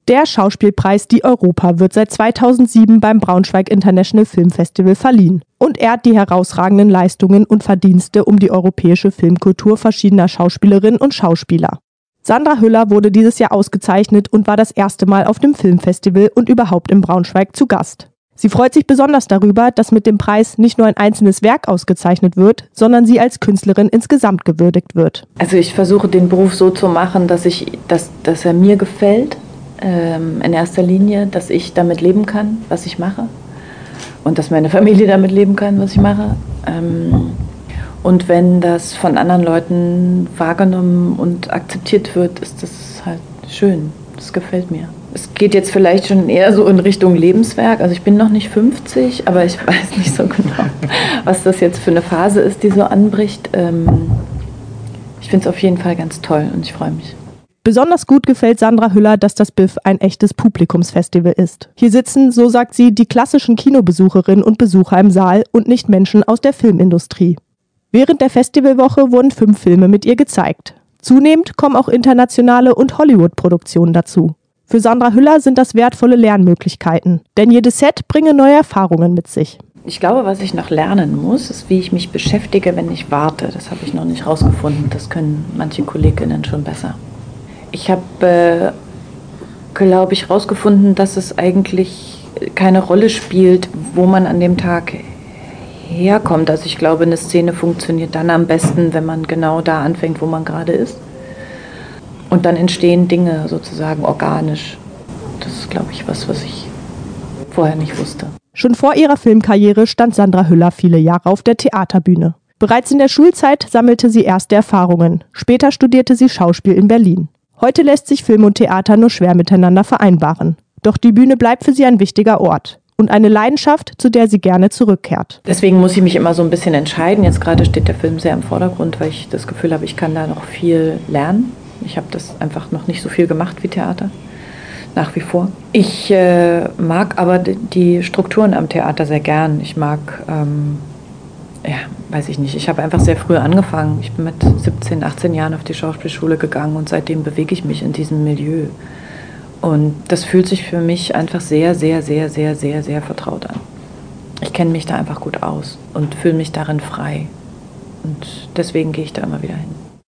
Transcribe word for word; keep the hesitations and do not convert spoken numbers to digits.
Der Schauspielpreis Die Europa wird seit zweitausendsieben beim Braunschweig International Film Festival verliehen und ehrt die herausragenden Leistungen und Verdienste um die europäische Filmkultur verschiedener Schauspielerinnen und Schauspieler. Sandra Hüller wurde dieses Jahr ausgezeichnet und war das erste Mal auf dem Filmfestival und überhaupt in Braunschweig zu Gast. Sie freut sich besonders darüber, dass mit dem Preis nicht nur ein einzelnes Werk ausgezeichnet wird, sondern sie als Künstlerin insgesamt gewürdigt wird. Also ich versuche den Beruf so zu machen, dass, ich, dass, dass er mir gefällt. In erster Linie, dass ich damit leben kann, was ich mache und dass meine Familie damit leben kann, was ich mache. Und wenn das von anderen Leuten wahrgenommen und akzeptiert wird, ist das halt schön. Das gefällt mir. Es geht jetzt vielleicht schon eher so in Richtung Lebenswerk. Also ich bin noch nicht fünfzig, aber ich weiß nicht so genau, was das jetzt für eine Phase ist, die so anbricht. Ich finde es auf jeden Fall ganz toll und ich freue mich. Besonders gut gefällt Sandra Hüller, dass das B I F ein echtes Publikumsfestival ist. Hier sitzen, so sagt sie, die klassischen Kinobesucherinnen und Besucher im Saal und nicht Menschen aus der Filmindustrie. Während der Festivalwoche wurden fünf Filme mit ihr gezeigt. Zunehmend kommen auch internationale und Hollywood-Produktionen dazu. Für Sandra Hüller sind das wertvolle Lernmöglichkeiten, denn jedes Set bringe neue Erfahrungen mit sich. Ich glaube, was ich noch lernen muss, ist, wie ich mich beschäftige, wenn ich warte. Das habe ich noch nicht rausgefunden. Das können manche Kolleginnen schon besser. Ich habe, äh, glaube ich, herausgefunden, dass es eigentlich keine Rolle spielt, wo man an dem Tag herkommt. Also ich glaube, eine Szene funktioniert dann am besten, wenn man genau da anfängt, wo man gerade ist. Und dann entstehen Dinge sozusagen organisch. Das ist, glaube ich, was, was ich vorher nicht wusste. Schon vor ihrer Filmkarriere stand Sandra Hüller viele Jahre auf der Theaterbühne. Bereits in der Schulzeit sammelte sie erste Erfahrungen. Später studierte sie Schauspiel in Berlin. Heute lässt sich Film und Theater nur schwer miteinander vereinbaren. Doch die Bühne bleibt für sie ein wichtiger Ort und eine Leidenschaft, zu der sie gerne zurückkehrt. Deswegen muss ich mich immer so ein bisschen entscheiden. Jetzt gerade steht der Film sehr im Vordergrund, weil ich das Gefühl habe, ich kann da noch viel lernen. Ich habe das einfach noch nicht so viel gemacht wie Theater, nach wie vor. Ich äh, mag aber die Strukturen am Theater sehr gern. Ich mag... Ähm, Ja, weiß ich nicht. Ich habe einfach sehr früh angefangen. Ich bin mit siebzehn, achtzehn Jahren auf die Schauspielschule gegangen und seitdem bewege ich mich in diesem Milieu. Und das fühlt sich für mich einfach sehr, sehr, sehr, sehr, sehr, sehr vertraut an. Ich kenne mich da einfach gut aus und fühle mich darin frei. Und deswegen gehe ich da immer wieder hin.